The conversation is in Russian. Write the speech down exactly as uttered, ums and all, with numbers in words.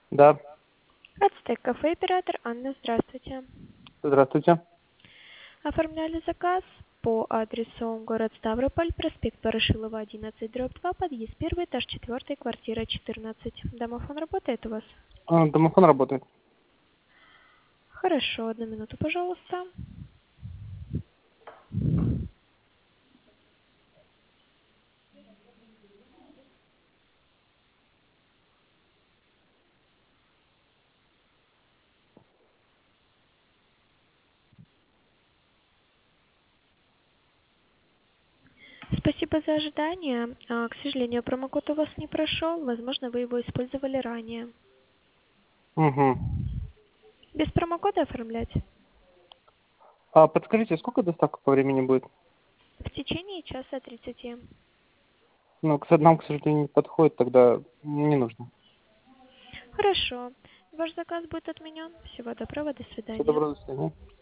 Да, Ацтек кафе, оператор Анна, здравствуйте. здравствуйте. Оформляли заказ по адресу город Ставрополь, проспект Ворошилова, одиннадцать, дробь два, подъезд первый, этаж четвертый, квартира четырнадцать. Домофон работает у вас? А, домофон работает. Хорошо, одну минуту, пожалуйста. Спасибо за ожидание. А, К сожалению, промокод у вас не прошел. Возможно, вы его использовали ранее. Угу. Без промокода оформлять? А подскажите, сколько доставка по времени будет? В течение часа тридцати. Ну, к нам, к сожалению, не подходит, тогда не нужно. Хорошо. Ваш заказ будет отменен. Всего доброго, до Всего свидания. доброго, до свидания.